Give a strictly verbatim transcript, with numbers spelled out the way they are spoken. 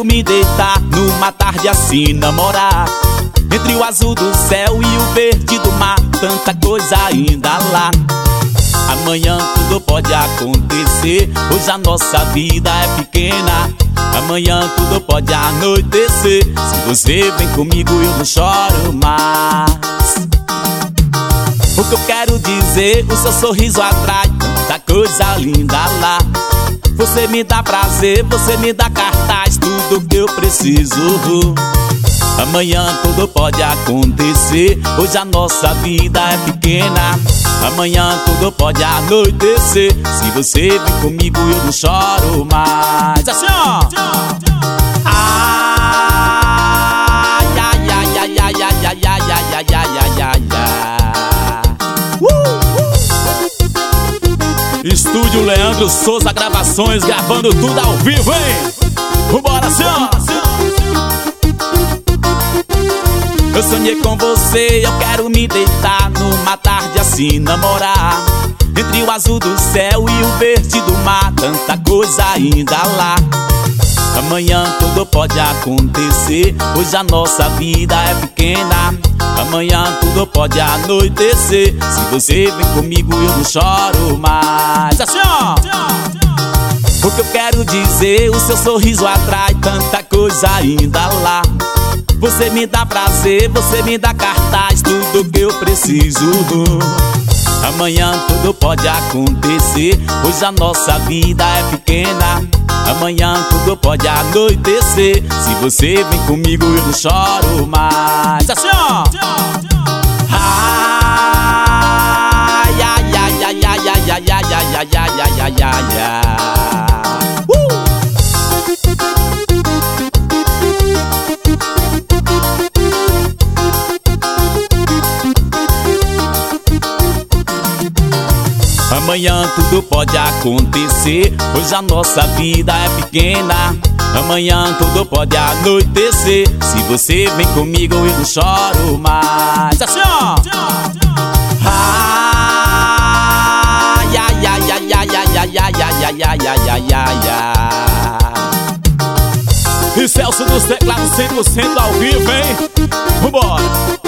me deitar numa tarde assim, namorar entre o azul do céu e o verde do mar. Tanta coisa ainda lá. Amanhã tudo pode acontecer. Hoje a nossa vida é pequena. Amanhã tudo pode anoitecer. Se você vem comigo eu não choro mais. O que eu quero dizer, o seu sorriso atrai tanta coisa linda lá. Você me dá prazer, você me dá cartaz, tudo que eu preciso. Amanhã tudo pode acontecer. Hoje a nossa vida é pequena. Amanhã tudo pode anoitecer. Se você vem comigo eu não choro mais. Assim ó. Ai, ai, ai, ai, ai, ai, ai, ai, ai, ai, ai, ai, ai. Uh! Estúdio Leandro Souza Gravações, gravando tudo ao vivo, hein? Vambora, assim ó. Eu sonhei com você, eu quero me deitar numa tarde assim, namorar entre o azul do céu e o verde do mar. Tanta coisa ainda lá. Amanhã tudo pode acontecer. Hoje a nossa vida é pequena. Amanhã tudo pode anoitecer. Se você vem comigo eu não choro mais. Assim ó. O que eu quero dizer, o seu sorriso atrai tanta coisa ainda lá. Você me dá prazer, você me dá cartaz, tudo que eu preciso. Amanhã tudo pode acontecer. Hoje a nossa vida é pequena. Amanhã tudo pode anoitecer. Se você vem comigo eu não choro mais. Assim ó. Ai, ai, ai, ai, ai, ai, ai, ai, ai, ai, ai, ai, ai, ai. Amanhã tudo pode acontecer. Hoje a nossa vida é pequena. Amanhã tudo pode anoitecer. Se você vem comigo eu não choro mais. Assim ó. Ai, ai, ai, ai, ai, ai, ai, ai, ai, ai, ai, ai, ai, ai. E Celso nos teclados cem por cento ao vivo, hein? Vambora.